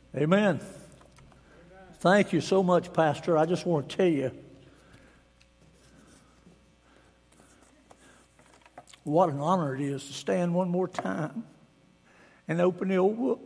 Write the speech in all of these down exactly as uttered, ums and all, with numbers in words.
Amen. Amen. Thank you so much, Pastor. I just want to tell you what an honor it is to stand one more time and open the old book.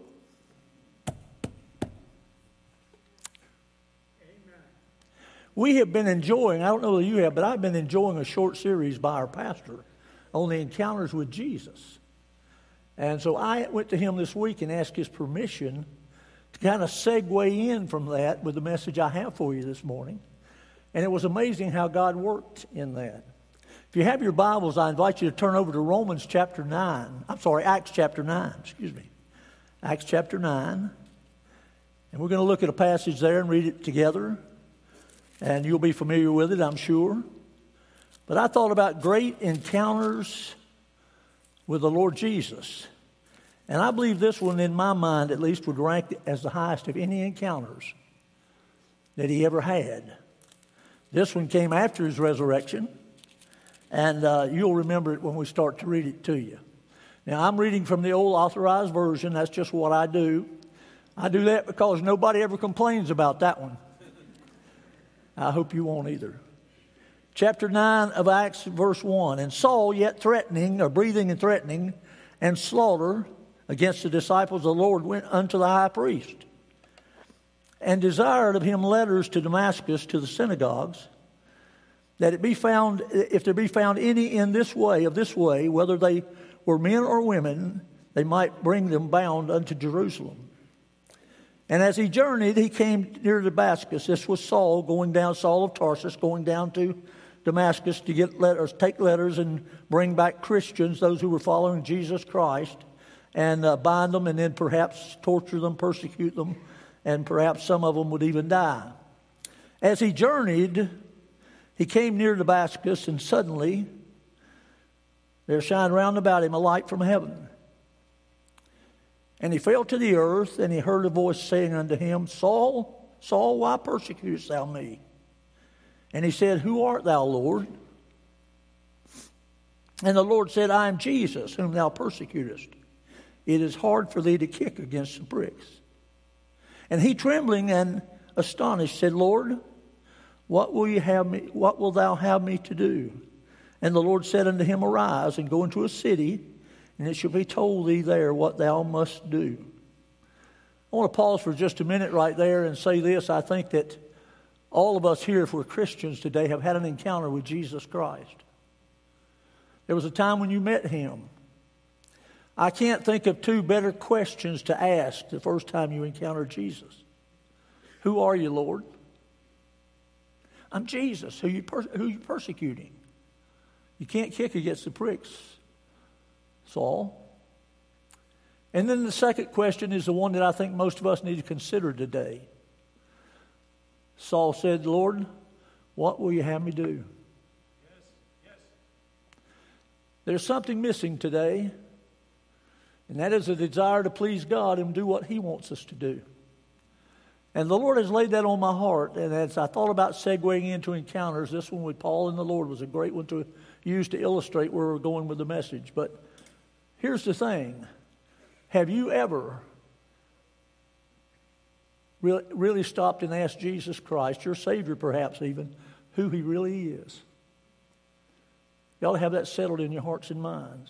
Amen. We have been enjoying, I don't know that you have, but I've been enjoying a short series by our pastor on the encounters with Jesus. And so I went to him this week and asked his permission to kind of segue in from that with the message I have for you this morning. And it was amazing how God worked in that. If you have your Bibles, I invite you to turn over to Romans chapter nine. I'm sorry, Acts chapter nine, excuse me. Acts chapter nine. And we're going to look at a passage there and read it together. And you'll be familiar with it, I'm sure. But I thought about great encounters with the Lord Jesus. And I believe this one, in my mind at least, would rank as the highest of any encounters that he ever had. This one came after his resurrection, and uh, you'll remember it when we start to read it to you. Now, I'm reading from the old authorized version. That's just what I do. I do that because nobody ever complains about that one. I hope you won't either. Chapter nine of Acts, verse one. And Saul, yet threatening, or breathing and threatening, and slaughter against the disciples of the Lord, went unto the high priest, and desired of him letters to Damascus to the synagogues, that it be found, if there be found any in this way, of this way, whether they were men or women, they might bring them bound unto Jerusalem. And as he journeyed, he came near Damascus. This was Saul going down, Saul of Tarsus, going down to Damascus to get letters, take letters and bring back Christians, those who were following Jesus Christ, and uh, bind them and then perhaps torture them, persecute them, and perhaps some of them would even die. As he journeyed, he came near Damascus, and suddenly there shined round about him a light from heaven. And he fell to the earth, and he heard a voice saying unto him, Saul, Saul, why persecutest thou me? And he said, Who art thou, Lord? And the Lord said, I am Jesus, whom thou persecutest. It is hard for thee to kick against the pricks. And he, trembling and astonished, said, Lord, what will you have me? What will thou have me to do? And the Lord said unto him, Arise and go into a city, and it shall be told thee there what thou must do. I want to pause for just a minute right there and say this. I think that all of us here, if we're Christians today, have had an encounter with Jesus Christ. There was a time when you met him. I can't think of two better questions to ask the first time you encountered Jesus. Who are you, Lord? I'm Jesus. Who you per- who you persecuting? You can't kick against the pricks, Saul. And then the second question is the one that I think most of us need to consider today. Saul said, Lord, what will you have me do? Yes, yes. There's something missing today. And that is a desire to please God and do what he wants us to do. And the Lord has laid that on my heart. And as I thought about segueing into encounters, this one with Paul and the Lord was a great one to use to illustrate where we're going with the message. But here's the thing. Have you ever really, really stopped and asked Jesus Christ, your Savior perhaps even, who he really is? You ought to have that settled in your hearts and minds.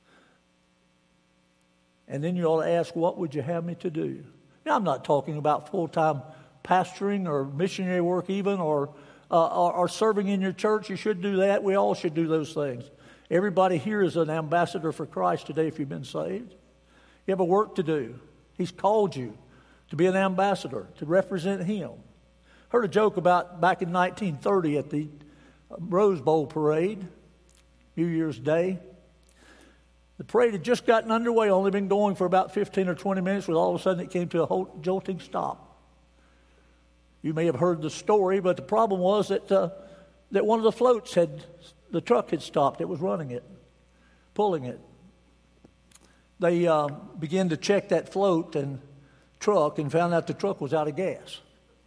And then you ought to ask, what would you have me to do? Now, I'm not talking about full-time pastoring or missionary work even, or, uh, or, or serving in your church. You should do that. We all should do those things. Everybody here is an ambassador for Christ today if you've been saved. You have a work to do. He's called you to be an ambassador, to represent him. Heard a joke about back in nineteen thirty at the Rose Bowl parade, New Year's Day. The parade had just gotten underway, only been going for about fifteen or twenty minutes, when all of a sudden it came to a whole jolting stop. You may have heard the story, but the problem was that uh, that one of the floats had, the truck had stopped. It was running it, pulling it. They uh, began to check that float and truck and found out the truck was out of gas.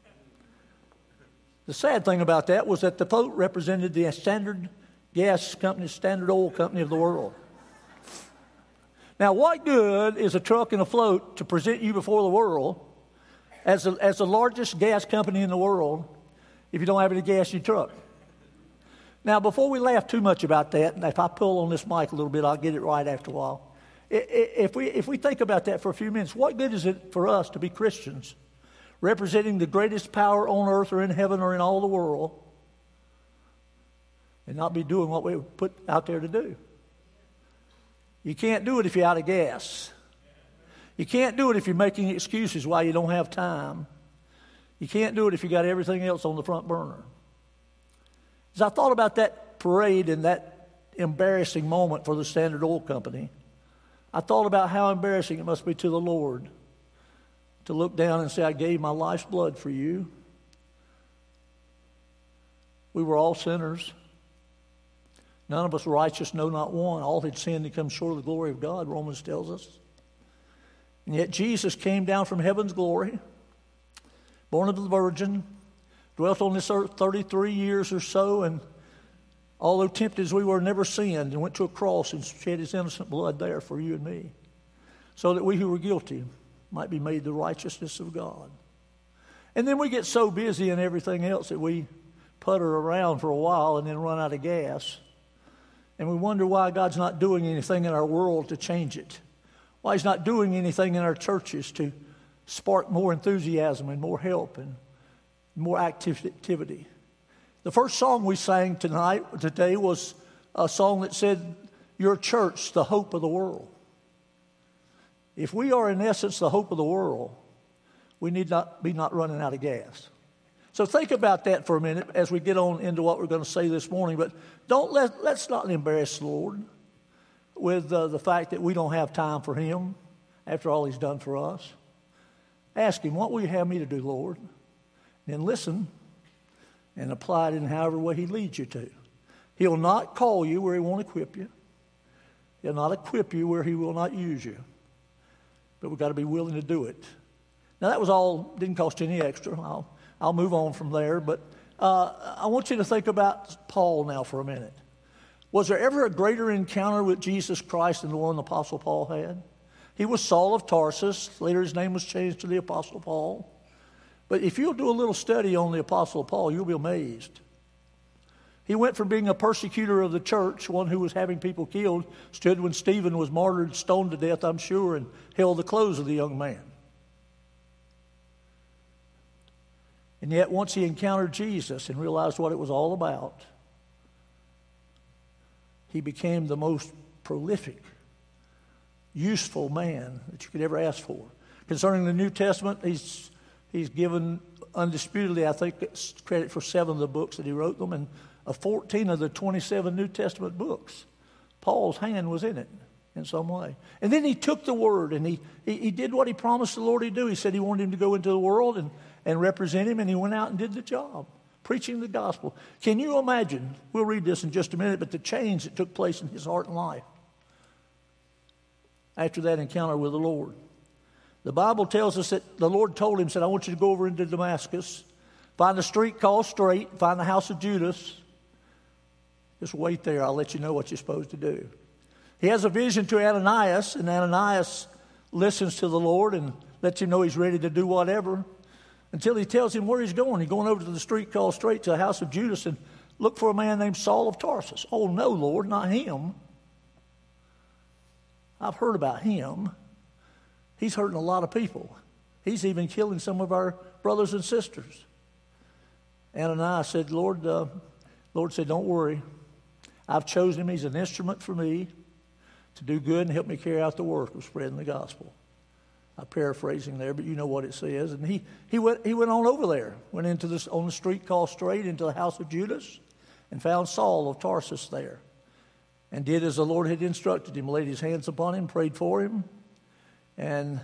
The sad thing about that was that the float represented the Standard Gas Company, Standard Oil Company of the world. Now, what good is a truck and a float to present you before the world as, a, as the largest gas company in the world if you don't have any gas in your truck. Now, before we laugh too much about that, and if I pull on this mic a little bit, I'll get it right after a while. If we, if we think about that for a few minutes, what good is it for us to be Christians, representing the greatest power on earth or in heaven or in all the world, and not be doing what we were put out there to do? You can't do it if you're out of gas. You can't do it if you're making excuses why you don't have time. You can't do it if you got everything else on the front burner. As I thought about that parade and that embarrassing moment for the Standard Oil Company, I thought about how embarrassing it must be to the Lord to look down and say, I gave my life's blood for you. We were all sinners. None of us righteous, no, not one. All had sinned and come short of the glory of God, Romans tells us. And yet Jesus came down from heaven's glory, born of the Virgin, dwelt on this earth thirty-three years or so, and although tempted as we were, never sinned, and went to a cross and shed his innocent blood there for you and me, so that we who were guilty might be made the righteousness of God. And then we get so busy in everything else that we putter around for a while and then run out of gas. And we wonder why God's not doing anything in our world to change it. Why he's not doing anything in our churches to spark more enthusiasm and more help and more activity. The first song we sang tonight, today, was a song that said, your church, the hope of the world. If we are in essence the hope of the world, we need not be not running out of gas. So think about that for a minute as we get on into what we're going to say this morning. But don't let, let's not embarrass the Lord with uh, the fact that we don't have time for him after all he's done for us. Ask him, what will you have me to do, Lord? Then listen and apply it in however way he leads you to. He'll not call you where he won't equip you. He'll not equip you where he will not use you. But we've got to be willing to do it. Now, that was all, didn't cost you any extra. I'll, I'll move on from there. But uh, I want you to think about Paul now for a minute. Was there ever a greater encounter with Jesus Christ than the one the Apostle Paul had? He was Saul of Tarsus. Later his name was changed to the Apostle Paul. But if you'll do a little study on the Apostle Paul, you'll be amazed. He went from being a persecutor of the church, one who was having people killed, stood when Stephen was martyred, stoned to death, I'm sure, and held the clothes of the young man. And yet once he encountered Jesus and realized what it was all about, he became the most prolific, useful man that you could ever ask for. Concerning the New Testament, he's he's given undisputedly, I think, credit for seven of the books that he wrote them, and of fourteen of the twenty-seven New Testament books, Paul's hand was in it in some way. And then he took the word and he, he, he did what he promised the Lord he'd do. He said he wanted him to go into the world and, and represent him, and he went out and did the job, preaching the gospel. Can you imagine, we'll read this in just a minute, but the change that took place in his heart and life after that encounter with the Lord. The Bible tells us that the Lord told him, said, I want you to go over into Damascus, find a street called Straight, find the house of Judas. Just wait there. I'll let you know what you're supposed to do. He has a vision to Ananias, and Ananias listens to the Lord and lets him know he's ready to do whatever until he tells him where he's going. He's going over to the street called Straight to the house of Judas and look for a man named Saul of Tarsus. Oh, no, Lord, not him. I've heard about him. He's hurting a lot of people. He's even killing some of our brothers and sisters. Ananias said, Lord, uh, Lord said, don't worry. I've chosen him. He's an instrument for me to do good and help me carry out the work of spreading the gospel. I'm paraphrasing there, but you know what it says. And he, he, went, he went on over there, went into this on the street called Straight into the house of Judas and found Saul of Tarsus there and did as the Lord had instructed him, laid his hands upon him, prayed for him, and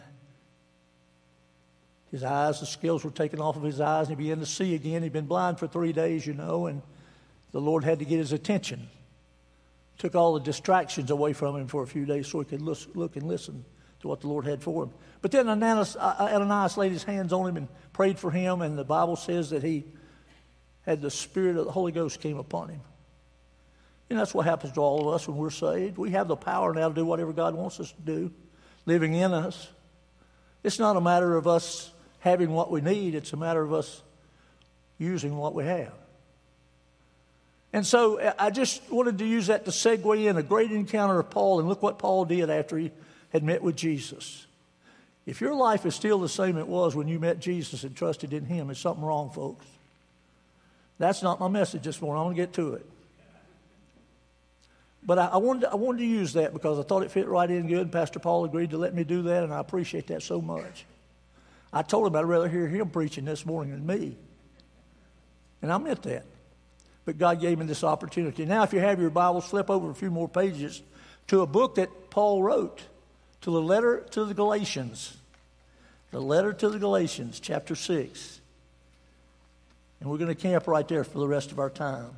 his eyes, the scales were taken off of his eyes, and he began to see again. He'd been blind for three days, you know, and the Lord had to get his attention. Took all the distractions away from him for a few days so he could look and listen to what the Lord had for him. But then Ananias, Ananias laid his hands on him and prayed for him, and the Bible says that he had the Spirit of the Holy Ghost came upon him. And that's what happens to all of us when we're saved. We have the power now to do whatever God wants us to do, living in us. It's not a matter of us having what we need. It's a matter of us using what we have. And so I just wanted to use that to segue in a great encounter of Paul, and look what Paul did after he had met with Jesus. If your life is still the same it was when you met Jesus and trusted in him, there's something wrong, folks. That's not my message this morning. I want to get to it. But I, I, wanted to, I wanted to use that because I thought it fit right in good. Pastor Paul agreed to let me do that, and I appreciate that so much. I told him I'd rather hear him preaching this morning than me. And I meant that. But God gave me this opportunity. Now, if you have your Bibles, flip over a few more pages to a book that Paul wrote, to the letter to the Galatians. The letter to the Galatians, chapter six. And we're going to camp right there for the rest of our time.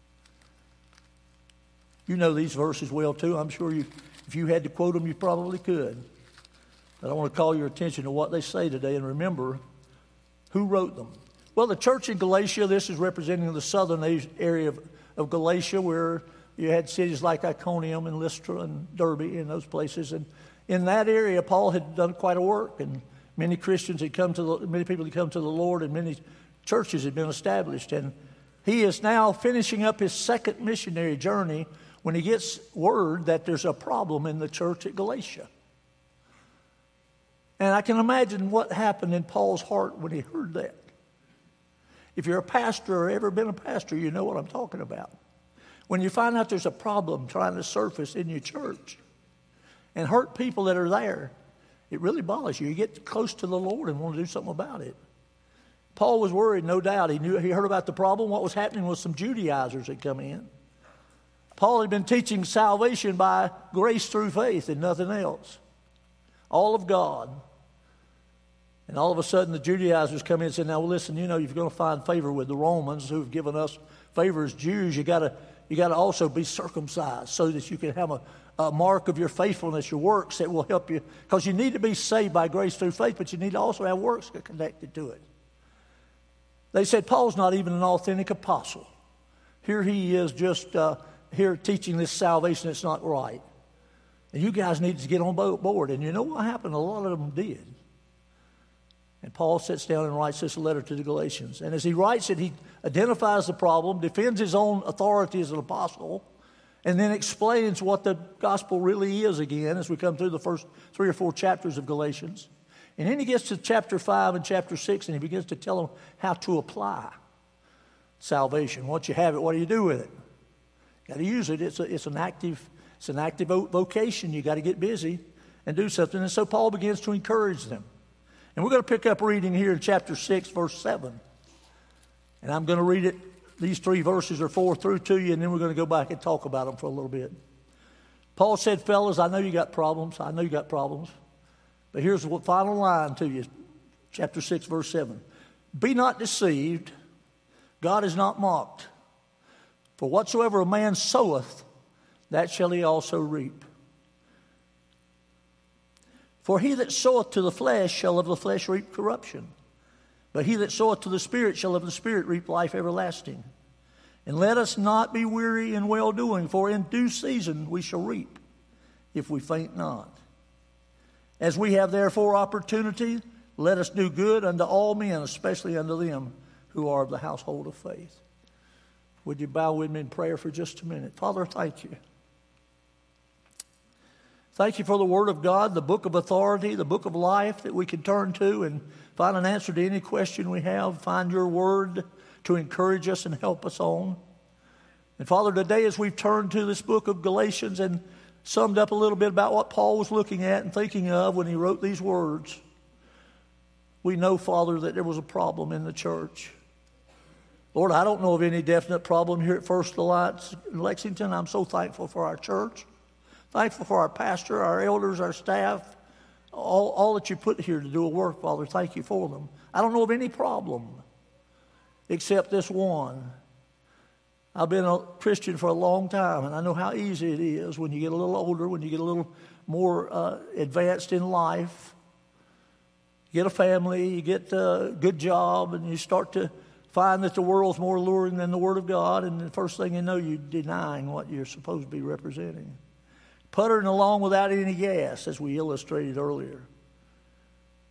You know these verses well, too. I'm sure you, if you had to quote them, you probably could. But I want to call your attention to what they say today and remember who wrote them. Well, the church in Galatia, this is representing the southern area of, of Galatia, where you had cities like Iconium and Lystra and Derbe and those places. And in that area, Paul had done quite a work, and many Christians had come to the, many people had come to the Lord, and many churches had been established. And he is now finishing up his second missionary journey when he gets word that there's a problem in the church at Galatia. And I can imagine what happened in Paul's heart when he heard that. If you're a pastor or ever been a pastor, you know what I'm talking about. When you find out there's a problem trying to surface in your church and hurt people that are there, it really bothers you. You get close to the Lord and want to do something about it. Paul was worried, no doubt. He knew he heard about the problem. What was happening was some Judaizers had come in. Paul had been teaching salvation by grace through faith and nothing else. All of God. And all of a sudden the Judaizers come in and say, now well, listen, you know, you're going to find favor with the Romans who have given us favor as Jews. You got to you got to also be circumcised so that you can have a, a mark of your faithfulness, your works that will help you. Because you need to be saved by grace through faith, but you need to also have works connected to it. They said Paul's not even an authentic apostle. Here he is just uh, here teaching this salvation that's not right. And you guys need to get on board. And you know what happened? A lot of them did. And Paul sits down and writes this letter to the Galatians. And as he writes it, he identifies the problem, defends his own authority as an apostle, and then explains what the gospel really is again as we come through the first three or four chapters of Galatians. And then he gets to chapter five and chapter six, and he begins to tell them how to apply salvation. Once you have it, what do you do with it? You got to use it. It's, a, it's an active, it's an active vocation. You got to get busy and do something. And so Paul begins to encourage them. And we're going to pick up reading here in chapter six, verse seven. And I'm going to read it, these three verses or four through to you, and then we're going to go back and talk about them for a little bit. Paul said, fellas, I know you got problems. I know you got problems. But here's the final line to you, chapter six, verse seven. Be not deceived. God is not mocked. For whatsoever a man soweth, that shall he also reap. For he that soweth to the flesh shall of the flesh reap corruption. But he that soweth to the Spirit shall of the Spirit reap life everlasting. And let us not be weary in well-doing, for in due season we shall reap, if we faint not. As we have therefore opportunity, let us do good unto all men, especially unto them who are of the household of faith. Would you bow with me in prayer for just a minute? Father, thank you. Thank you for the Word of God, the book of authority, the book of life that we can turn to and find an answer to any question we have. Find your Word to encourage us and help us on. And Father, today as we've turned to this book of Galatians and summed up a little bit about what Paul was looking at and thinking of when he wrote these words, we know, Father, that there was a problem in the church. Lord, I don't know of any definite problem here at First Alliance in Lexington. I'm so thankful for our church. Thankful for our pastor, our elders, our staff, all, all that you put here to do a work, Father. Thank you for them. I don't know of any problem except this one. I've been a Christian for a long time, and I know how easy it is when you get a little older, when you get a little more uh, advanced in life. You get a family, you get a good job, and you start to find that the world's more alluring than the Word of God, and the first thing you know, you're denying what you're supposed to be representing. Puttering along without any gas, as we illustrated earlier.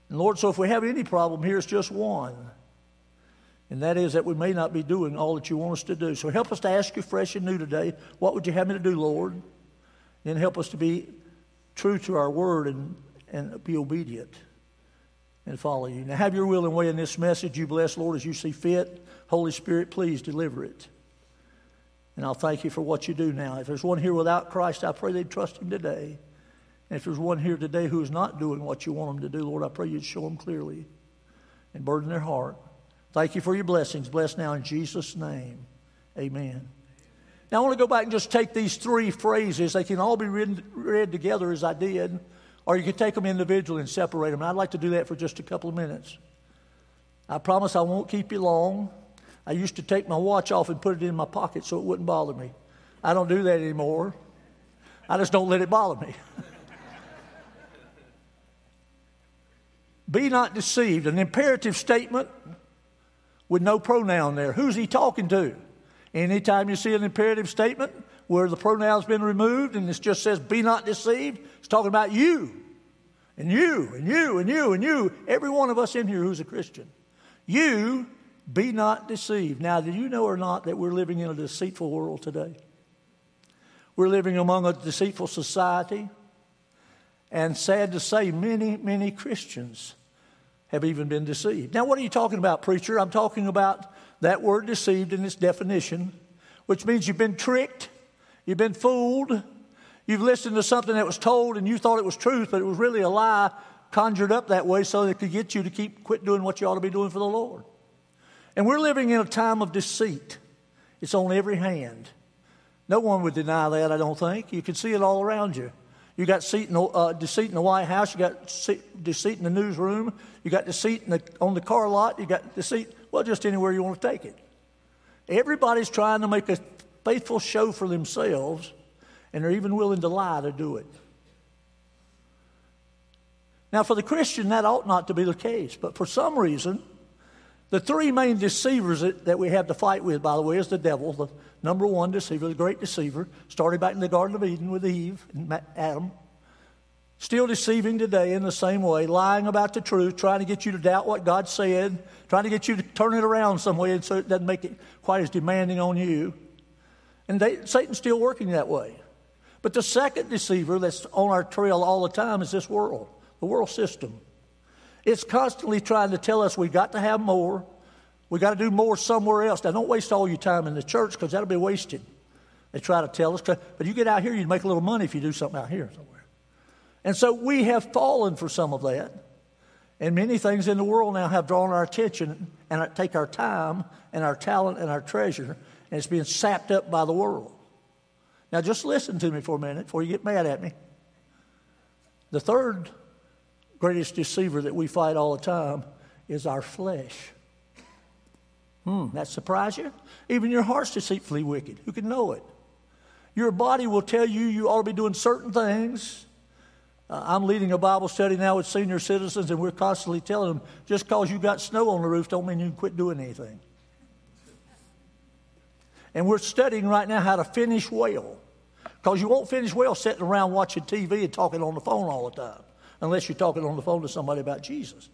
And Lord, so if we have any problem here, it's just one. And that is that we may not be doing all that you want us to do. So help us to ask you fresh and new today, what would you have me to do, Lord? And help us to be true to our word and, and be obedient and follow you. Now have your will and way in this message. You bless, Lord, as you see fit. Holy Spirit, please deliver it. And I'll thank you for what you do now. If there's one here without Christ, I pray they'd trust him today. And if there's one here today who is not doing what you want them to do, Lord, I pray you'd show them clearly and burden their heart. Thank you for your blessings. Bless now in Jesus' name. Amen. Now I want to go back and just take these three phrases. They can all be read, read together as I did, or you can take them individually and separate them. And I'd like to do that for just a couple of minutes. I promise I won't keep you long. I used to take my watch off and put it in my pocket so it wouldn't bother me. I don't do that anymore. I just don't let it bother me. Be not deceived. An imperative statement with no pronoun there. Who's he talking to? Anytime you see an imperative statement where the pronoun's been removed and it just says, be not deceived, it's talking about you. And you, and you, and you, and you. Every one of us in here who's a Christian. You, be not deceived. Now, do you know or not that we're living in a deceitful world today? We're living among a deceitful society. And sad to say, many, many Christians have even been deceived. Now, what are you talking about, preacher? I'm talking about that word deceived in its definition, which means you've been tricked, you've been fooled, you've listened to something that was told and you thought it was truth, but it was really a lie conjured up that way so that it could get you to keep quit doing what you ought to be doing for the Lord. And we're living in a time of deceit. It's on every hand. No one would deny that, I don't think. You can see it all around you. You got deceit in, the, uh, deceit in the White House. You got deceit in the newsroom. You got deceit in the, on the car lot. You got deceit, well, just anywhere you want to take it. Everybody's trying to make a faithful show for themselves, and they're even willing to lie to do it. Now, for the Christian, that ought not to be the case. But for some reason, the three main deceivers that, that we have to fight with, by the way, is the devil, the number one deceiver, the great deceiver, started back in the Garden of Eden with Eve and Adam. Still deceiving today in the same way, lying about the truth, trying to get you to doubt what God said, trying to get you to turn it around some way so it doesn't make it quite as demanding on you. And they, Satan's still working that way. But the second deceiver that's on our trail all the time is this world, the world system. It's constantly trying to tell us we've got to have more. We've got to do more somewhere else. Now, don't waste all your time in the church because that'll be wasted. They try to tell us. But you get out here, you'd make a little money if you do something out here somewhere. And so we have fallen for some of that. And many things in the world now have drawn our attention and take our time and our talent and our treasure, and it's being sapped up by the world. Now, just listen to me for a minute before you get mad at me. The third greatest deceiver that we fight all the time is our flesh. Hmm, that surprise you? Even your heart's deceitfully wicked. Who can know it? Your body will tell you you ought to be doing certain things. Uh, I'm leading a Bible study now with senior citizens, and we're constantly telling them, just because you got snow on the roof don't mean you can quit doing anything. And we're studying right now how to finish well. Because you won't finish well sitting around watching T V and talking on the phone all the time. Unless you're talking on the phone to somebody about Jesus.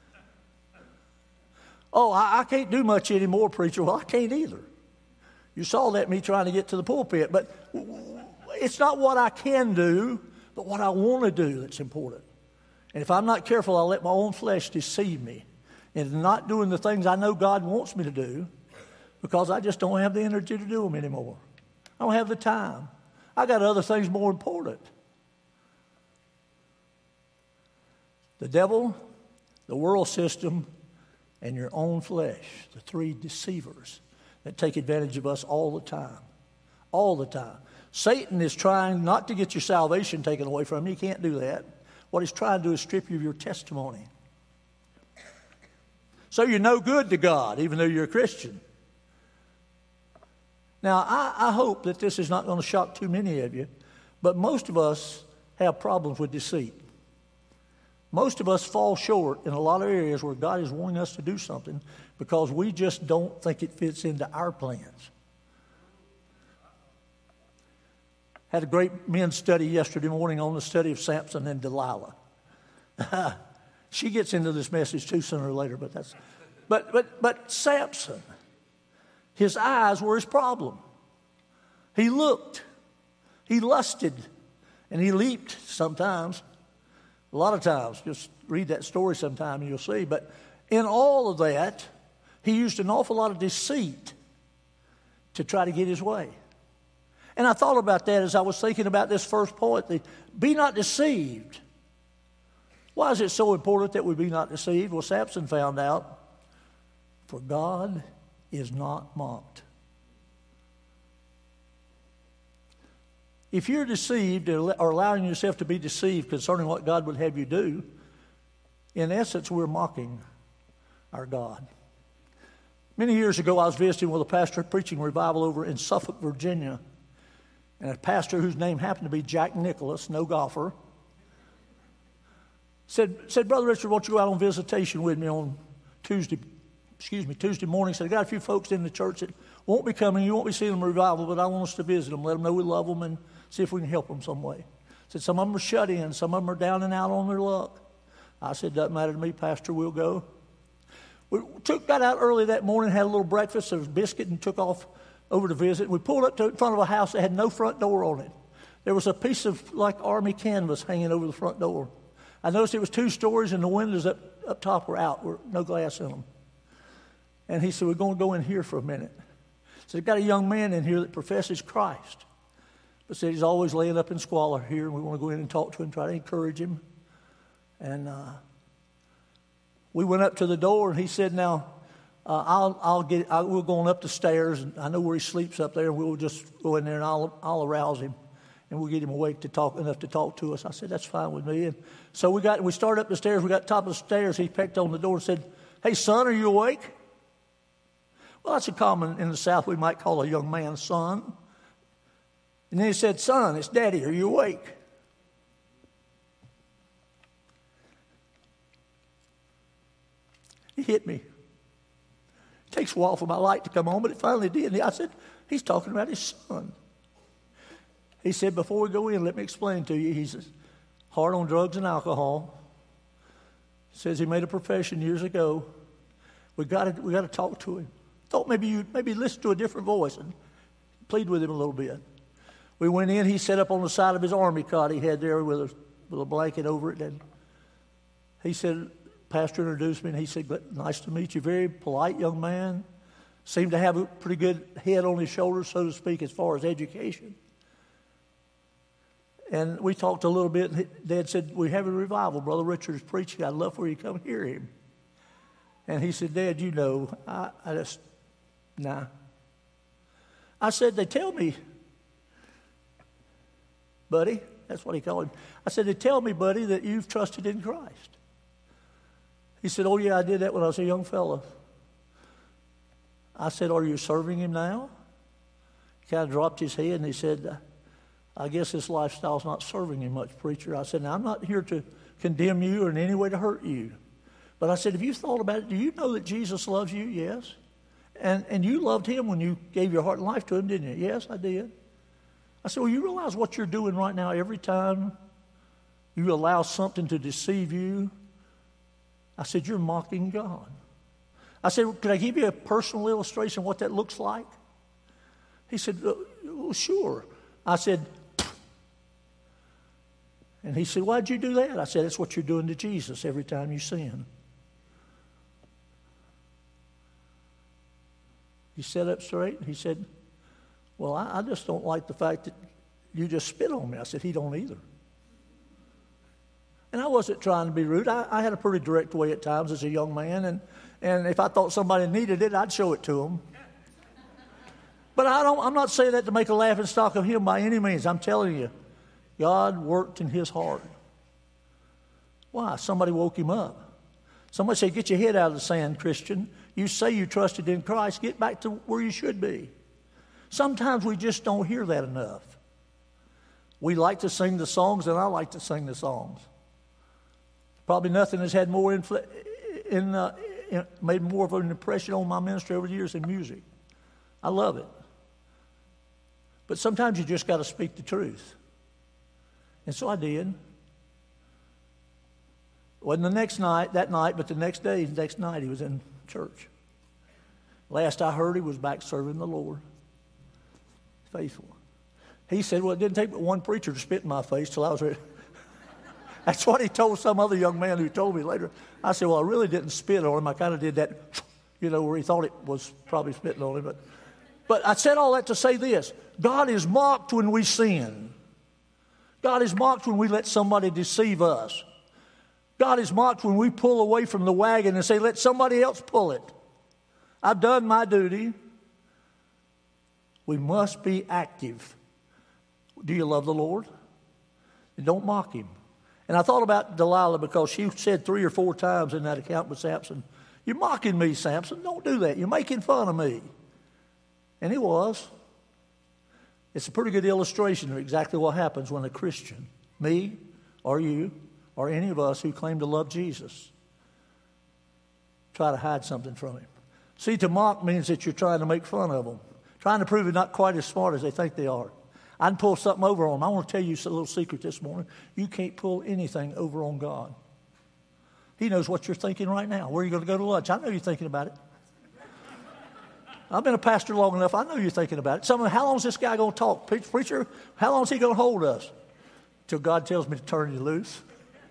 Oh, I, I can't do much anymore, preacher. Well, I can't either. You saw that me trying to get to the pulpit. But it's not what I can do, but what I want to do that's important. And if I'm not careful, I'll let my own flesh deceive me into not doing the things I know God wants me to do because I just don't have the energy to do them anymore. I don't have the time. I got other things more important. The devil, the world system, and your own flesh, the three deceivers that take advantage of us all the time. All the time. Satan is trying not to get your salvation taken away from you. He can't do that. What he's trying to do is strip you of your testimony. So you're no good to God, even though you're a Christian. Now, I, I hope that this is not going to shock too many of you, but most of us have problems with deceit. Most of us fall short in a lot of areas where God is wanting us to do something because we just don't think it fits into our plans. Had a great men's study yesterday morning on the study of Samson and Delilah. She gets into this message too sooner or later, but that's, but but but Samson, his eyes were his problem. He looked, he lusted, and he leaped sometimes. A lot of times, just read that story sometime and you'll see. But in all of that, he used an awful lot of deceit to try to get his way. And I thought about that as I was thinking about this first point, the, be not deceived. Why is it so important that we be not deceived? Well, Samson found out, for God is not mocked. If you're deceived or allowing yourself to be deceived concerning what God would have you do, in essence, we're mocking our God. Many years ago, I was visiting with a pastor preaching revival over in Suffolk, Virginia, and a pastor whose name happened to be Jack Nicholas, no golfer, said, said, Brother Richard, won't you go out on visitation with me on Tuesday, excuse me, Tuesday morning? Said, I got a few folks in the church that won't be coming. You won't be seeing them revival, but I want us to visit them, let them know we love them, and see if we can help them some way. Said, some of them are shut in, some of them are down and out on their luck. I said, doesn't matter to me, Pastor, we'll go. We took, got out early that morning, had a little breakfast, there was biscuit, and took off over to visit. We pulled up to in front of a house that had no front door on it. There was a piece of like army canvas hanging over the front door. I noticed it was two stories and the windows up, up top were out, were no glass in them. And he said, we're going to go in here for a minute. So they've got a young man in here that professes Christ, but said he's always laying up in squalor here, and we want to go in and talk to him, try to encourage him. And uh, we went up to the door, and he said, now, uh, I'll, I'll get, I, we're going up the stairs, and I know where he sleeps up there, and we'll just go in there, and I'll, I'll arouse him, and we'll get him awake to talk, enough to talk to us. I said, that's fine with me. And so we got, we started up the stairs, we got to the top of the stairs, he pecked on the door and said, hey, son, are you awake? Well, that's a common, in the South, we might call a young man son. And then he said, son, it's Daddy, are you awake? He hit me. It takes a while for my light to come on, but it finally did. And I said, he's talking about his son. He said, before we go in, let me explain to you. He's hard on drugs and alcohol. Says he made a profession years ago. We got to we got to talk to him. Thought maybe you maybe listen to a different voice and plead with him a little bit. We went in. He sat up on the side of his army cot he had there with a with a blanket over it. And he said, Pastor introduced me, and he said, nice to meet you. Very polite young man. Seemed to have a pretty good head on his shoulders, so to speak, as far as education. And we talked a little bit, and Dad said, we have a revival. Brother Richard is preaching. I'd love for you to come hear him. And he said, Dad, you know, I, I just, nah. I said, they tell me, buddy, that's what he called him. I said, they tell me, buddy, that you've trusted in Christ. He said, oh, yeah, I did that when I was a young fella. I said, are you serving him now? He kind of dropped his head, and he said, I guess this lifestyle's not serving him much, preacher. I said, now, I'm not here to condemn you or in any way to hurt you. But I said, have you thought about it? Do you know that Jesus loves you? Yes. And and you loved him when you gave your heart and life to him, didn't you? Yes, I did. I said, well, you realize what you're doing right now every time you allow something to deceive you? I said, you're mocking God. I said, could I give you a personal illustration of what that looks like? He said, well, sure. I said, and he said, why'd you do that? I said, that's what you're doing to Jesus every time you sin. He sat up straight, and he said, well, I, I just don't like the fact that you just spit on me. I said, he don't either. And I wasn't trying to be rude. I, I had a pretty direct way at times as a young man, and, and if I thought somebody needed it, I'd show it to them. But I don't, I'm not saying that to make a laughing stock of him by any means. I'm telling you, God worked in his heart. Why? Somebody woke him up. Somebody said, get your head out of the sand, Christian. You say you trusted in Christ. Get back to where you should be. Sometimes we just don't hear that enough. We like to sing the songs, and I like to sing the songs. Probably nothing has had more influ- in, uh, in, made more of an impression on my ministry over the years than music. I love it. But sometimes you just got to speak the truth. And so I did. Wasn't the next night, that night, but the next day, the next night he was in church. Last I heard, he was back serving the Lord. Faithful. He said, well, it didn't take but one preacher to spit in my face till I was ready. That's what he told some other young man who told me later. I said, well, I really didn't spit on him. I kind of did that, you know, where he thought it was probably spitting on him. But, but I said all that to say this. God is mocked when we sin. God is mocked when we let somebody deceive us. God is mocked when we pull away from the wagon and say, let somebody else pull it. I've done my duty. We must be active. Do you love the Lord? And don't mock him. And I thought about Delilah because she said three or four times in that account with Samson, you're mocking me, Samson. Don't do that. You're making fun of me. And he was. It's a pretty good illustration of exactly what happens when a Christian, me or you or any of us who claim to love Jesus, try to hide something from him. See, to mock means that you're trying to make fun of them, trying to prove they're not quite as smart as they think they are. I can pull something over on them. I want to tell you a little secret this morning. You can't pull anything over on God. He knows what you're thinking right now. Where are you going to go to lunch? I know you're thinking about it. I've been a pastor long enough. I know you're thinking about it. Some of how long is this guy going to talk? Preacher, how long is he going to hold us? Till God tells me to turn you loose.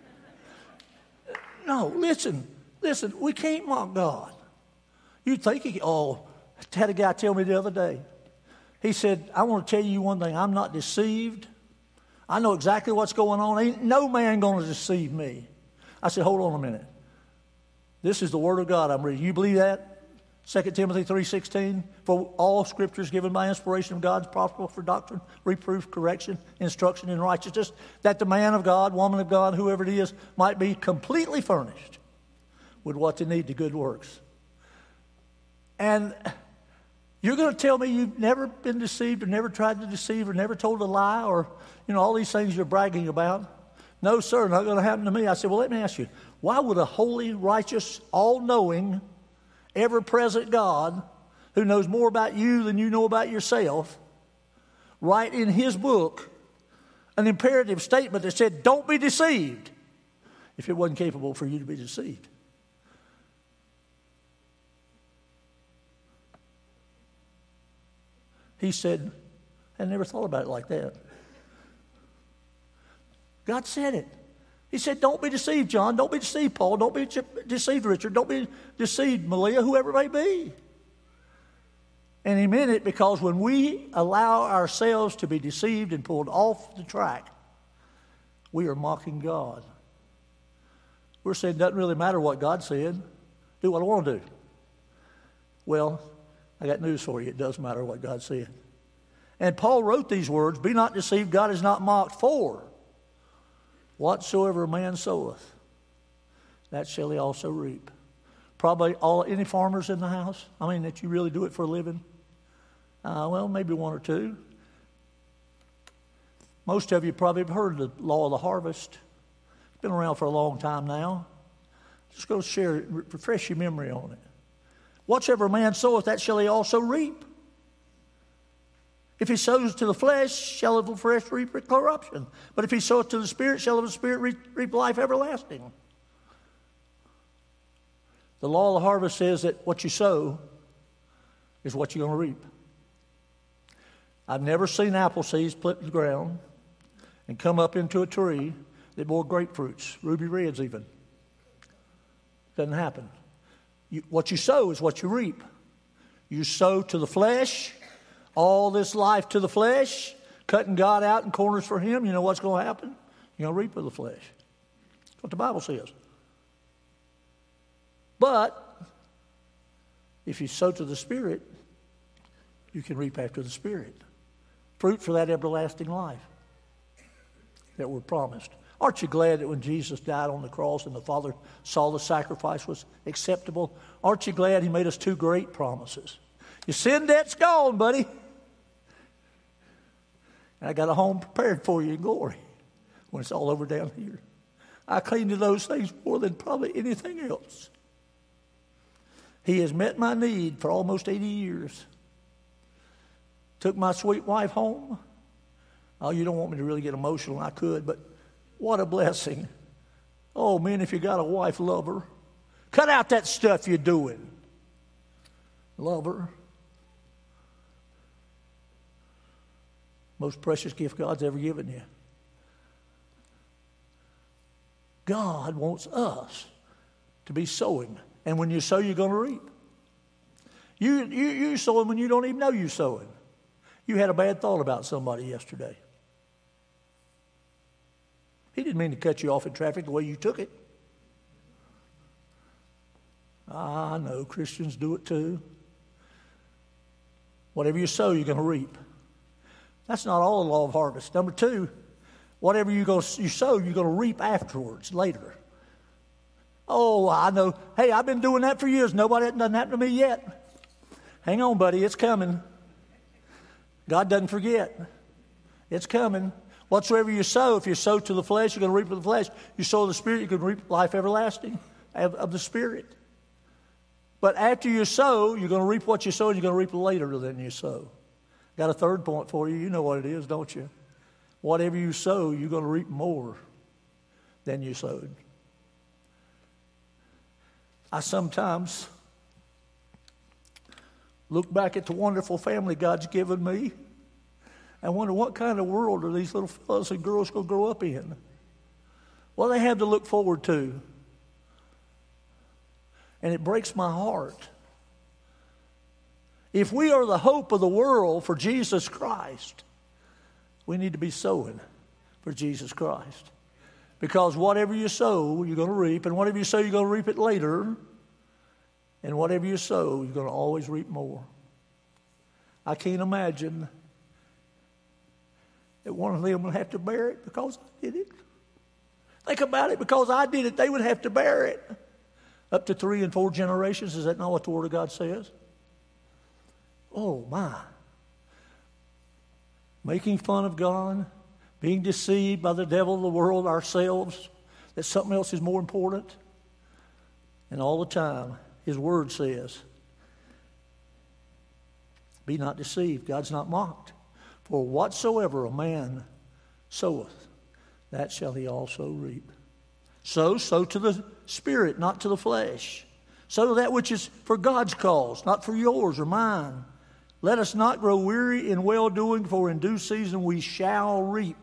No, listen. Listen, we can't mock God. You think he, oh, I had a guy tell me the other day. He said, I want to tell you one thing. I'm not deceived. I know exactly what's going on. Ain't no man going to deceive me. I said, hold on a minute. This is the word of God I'm reading. You believe that? Second Timothy three sixteen. For all scripture is given by inspiration of God, is profitable for doctrine, reproof, correction, instruction in righteousness, that the man of God, woman of God, whoever it is, might be completely furnished with what they need to good works. And you're going to tell me you've never been deceived or never tried to deceive or never told a lie or, you know, all these things you're bragging about? No, sir, not going to happen to me. I said, well, let me ask you, why would a holy, righteous, all-knowing, ever-present God who knows more about you than you know about yourself write in his book an imperative statement that said, don't be deceived, if it wasn't capable for you to be deceived? He said, I never thought about it like that. God said it. He said, don't be deceived, John. Don't be deceived, Paul. Don't be deceived, Richard. Don't be deceived, Malia, whoever it may be. And he meant it because when we allow ourselves to be deceived and pulled off the track, we are mocking God. We're saying it doesn't really matter what God said. Do what I want to do. Well, I got news for you. It does matter what God said. And Paul wrote these words, be not deceived, God is not mocked, for whatsoever a man soweth, that shall he also reap. Probably all any farmers in the house? I mean, that you really do it for a living? Uh, well, maybe one or two. Most of you probably have heard the law of the harvest. It's been around for a long time now. Just go share it, refresh your memory on it. Whatsoever a man soweth, that shall he also reap. If he sows to the flesh, shall of the flesh reap corruption. But if he soweth to the Spirit, shall of the Spirit reap, reap life everlasting. The law of the harvest says that what you sow is what you're going to reap. I've never seen apple seeds put in the ground and come up into a tree that bore grapefruits, ruby reds even. Doesn't happen. You, what you sow is what you reap. You sow to the flesh, all this life to the flesh, cutting God out in corners for him. You know what's going to happen? You're going to reap with the flesh. That's what the Bible says. But if you sow to the Spirit, you can reap after the Spirit. Fruit for that everlasting life that we're promised. Aren't you glad that when Jesus died on the cross and the Father saw the sacrifice was acceptable? Aren't you glad he made us two great promises? Your sin debt's gone, buddy. And I got a home prepared for you in glory when it's all over down here. I cling to those things more than probably anything else. He has met my need for almost eighty years. Took my sweet wife home. Oh, you don't want me to really get emotional. I could, but what a blessing Oh, man, if you got a wife, love her. Cut out that stuff you're doing. Love her. Most precious gift God's ever given you. God wants us to be sowing. And when you sow, you're going to reap. You, you, you're sowing when you don't even know you're sowing. You had a bad thought about somebody yesterday. He didn't mean to cut you off in traffic the way you took it. I know Christians do it too. Whatever you sow, you're going to reap. That's not all the law of harvest. Number two, whatever you, go, you sow, you're going to reap afterwards, later. Oh, I know. Hey, I've been doing that for years. Nobody, it doesn't happen to me yet. Hang on, buddy. It's coming. God doesn't forget. It's coming. Whatsoever you sow, if you sow to the flesh, you're going to reap of the flesh. You sow the Spirit, you're going to reap life everlasting of, of the Spirit. But after you sow, you're going to reap what you sow, and you're going to reap later than you sow. Got a third point for you. You know what it is, don't you? Whatever you sow, you're going to reap more than you sowed. I sometimes look back at the wonderful family God's given me and wonder what kind of world are these little fellows and girls going to grow up in? What do they have to look forward to? And it breaks my heart. If we are the hope of the world for Jesus Christ, we need to be sowing for Jesus Christ. Because whatever you sow, you're going to reap. And whatever you sow, you're going to reap it later. And whatever you sow, you're going to always reap more. I can't imagine that one of them would have to bear it because I did it. Think about it. Because I did it, they would have to bear it. Up to three and four generations. Is that not what the Word of God says? Oh, my. Making fun of God, being deceived by the devil, the world, ourselves, that something else is more important. And all the time, His Word says, be not deceived. God's not mocked. For whatsoever a man soweth, that shall he also reap. So, sow to the Spirit, not to the flesh. Sow that which is for God's cause, not for yours or mine. Let us not grow weary in well-doing, for in due season we shall reap.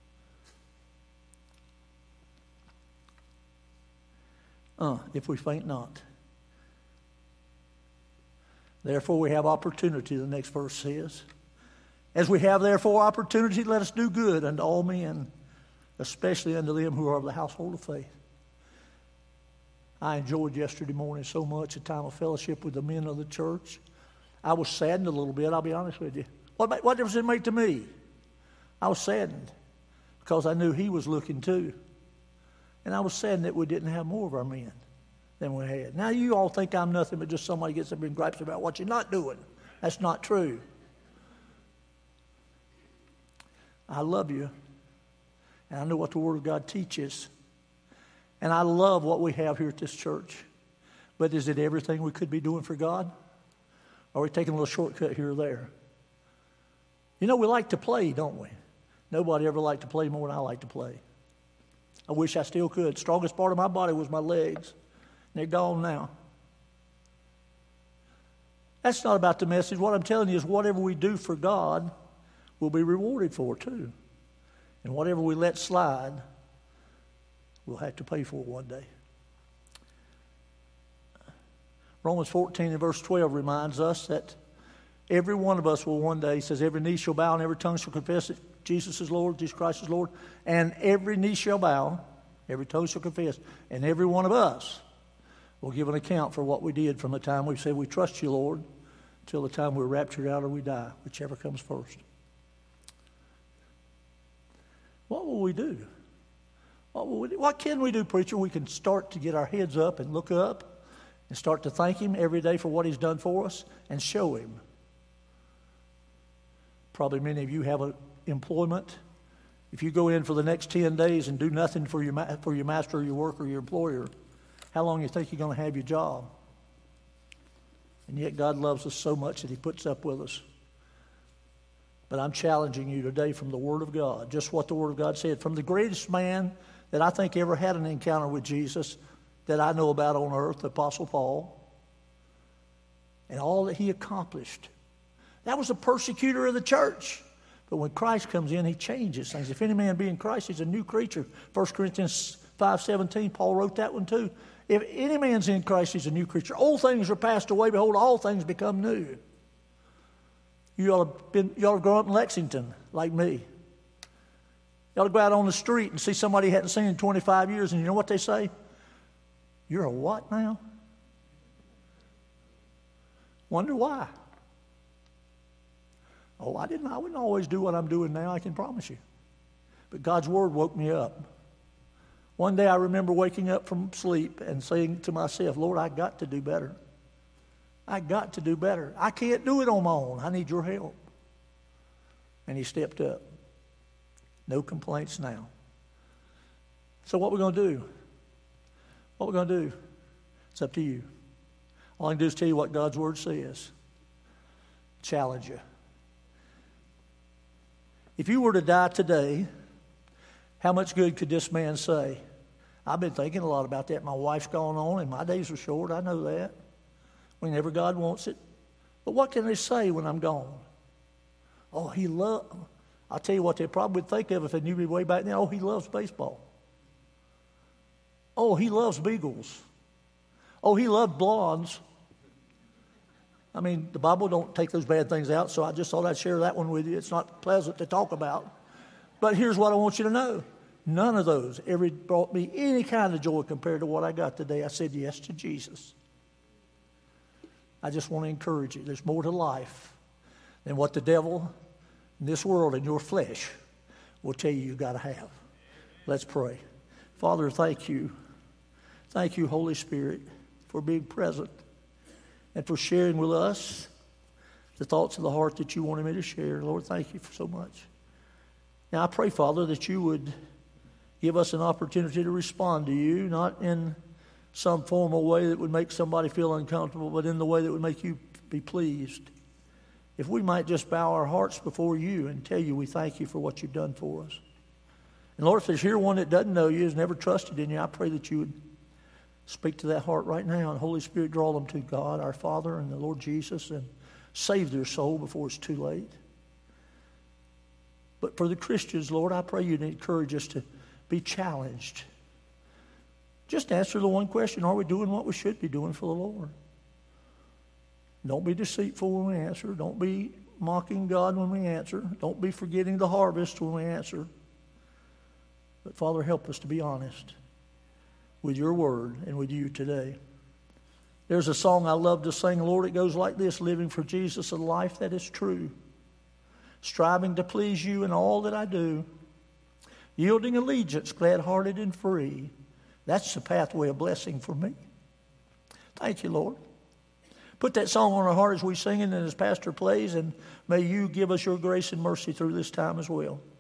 Uh, if we faint not. Therefore we have opportunity, the next verse says. As we have therefore opportunity, let us do good unto all men, especially unto them who are of the household of faith. I enjoyed yesterday morning so much, a time of fellowship with the men of the church. I was saddened a little bit, I'll be honest with you. What, what difference did it make to me? I was saddened because I knew he was looking too. And I was saddened that we didn't have more of our men than we had. Now you all think I'm nothing but just somebody gets up and gripes about what you're not doing. That's not true. I love you. And I know what the Word of God teaches. And I love what we have here at this church. But is it everything we could be doing for God? Or are we taking a little shortcut here or there? You know, we like to play, don't we? Nobody ever liked to play more than I like to play. I wish I still could. Strongest part of my body was my legs. And they're gone now. That's not about the message. What I'm telling you is whatever we do for God, we'll be rewarded for too. And whatever we let slide, we'll have to pay for one day. Romans fourteen and verse twelve reminds us that every one of us will one day, he says, every knee shall bow and every tongue shall confess that Jesus is Lord, Jesus Christ is Lord. And every knee shall bow, every tongue shall confess, and every one of us will give an account for what we did from the time we said we trust you, Lord, till the time we're raptured out or we die, whichever comes first. What will we do? What will we do? What can we do, preacher? We can start to get our heads up and look up and start to thank Him every day for what He's done for us and show Him. Probably many of you have an employment. If you go in for the next ten days and do nothing for your, ma- for your master or your worker or your employer, how long do you think you're going to have your job? And yet God loves us so much that He puts up with us. But I'm challenging you today from the Word of God, just what the Word of God said. From the greatest man that I think ever had an encounter with Jesus that I know about on earth, the Apostle Paul, and all that he accomplished. That was a persecutor of the church. But when Christ comes in, he changes things. If any man be in Christ, he's a new creature. First Corinthians five seventeen, Paul wrote that one too. If any man's in Christ, he's a new creature. Old things are passed away. Behold, all things become new. You ought to, been, you ought to grow up in Lexington like me. You ought to go out on the street and see somebody you hadn't seen in twenty-five years, and you know what they say? You're a what now? Wonder why. Oh, I didn't. I wouldn't always do what I'm doing now, I can promise you. But God's Word woke me up. One day I remember waking up from sleep and saying to myself, Lord, I got to do better. I got to do better. I can't do it on my own. I need your help. And he stepped up. No complaints now. So what we're going to do? What we're going to do? It's up to you. All I can do is tell you what God's Word says. Challenge you. If you were to die today, how much good could this man say? I've been thinking a lot about that. My wife's gone on, and my days are short. I know that. Whenever God wants it. But what can they say when I'm gone? Oh, he loves... I'll tell you what they probably would think of if they knew me way back then. Oh, he loves baseball. Oh, he loves beagles. Oh, he loved blondes. I mean, the Bible don't take those bad things out, so I just thought I'd share that one with you. It's not pleasant to talk about. But here's what I want you to know. None of those ever brought me any kind of joy compared to what I got today. I said yes to Jesus. I just want to encourage you. There's more to life than what the devil in this world and your flesh will tell you you've got to have. Let's pray. Father, thank you. Thank you, Holy Spirit, for being present and for sharing with us the thoughts of the heart that you wanted me to share. Lord, thank you for so much. Now, I pray, Father, that you would give us an opportunity to respond to you, not in some formal way that would make somebody feel uncomfortable, but in the way that would make you be pleased. If we might just bow our hearts before you and tell you we thank you for what you've done for us. And Lord, if there's here one that doesn't know you, has never trusted in you, I pray that you would speak to that heart right now. And Holy Spirit, draw them to God, our Father, and the Lord Jesus, and save their soul before it's too late. But for the Christians, Lord, I pray you'd encourage us to be challenged. Just answer the one question, are we doing what we should be doing for the Lord? Don't be deceitful when we answer. Don't be mocking God when we answer. Don't be forgetting the harvest when we answer. But Father, help us to be honest with your word and with you today. There's a song I love to sing, Lord. It goes like this: living for Jesus, a life that is true, striving to please you in all that I do, yielding allegiance, glad-hearted and free. That's the pathway of blessing for me. Thank you, Lord. Put that song on our heart as we sing it and as Pastor plays, and may you give us your grace and mercy through this time as well.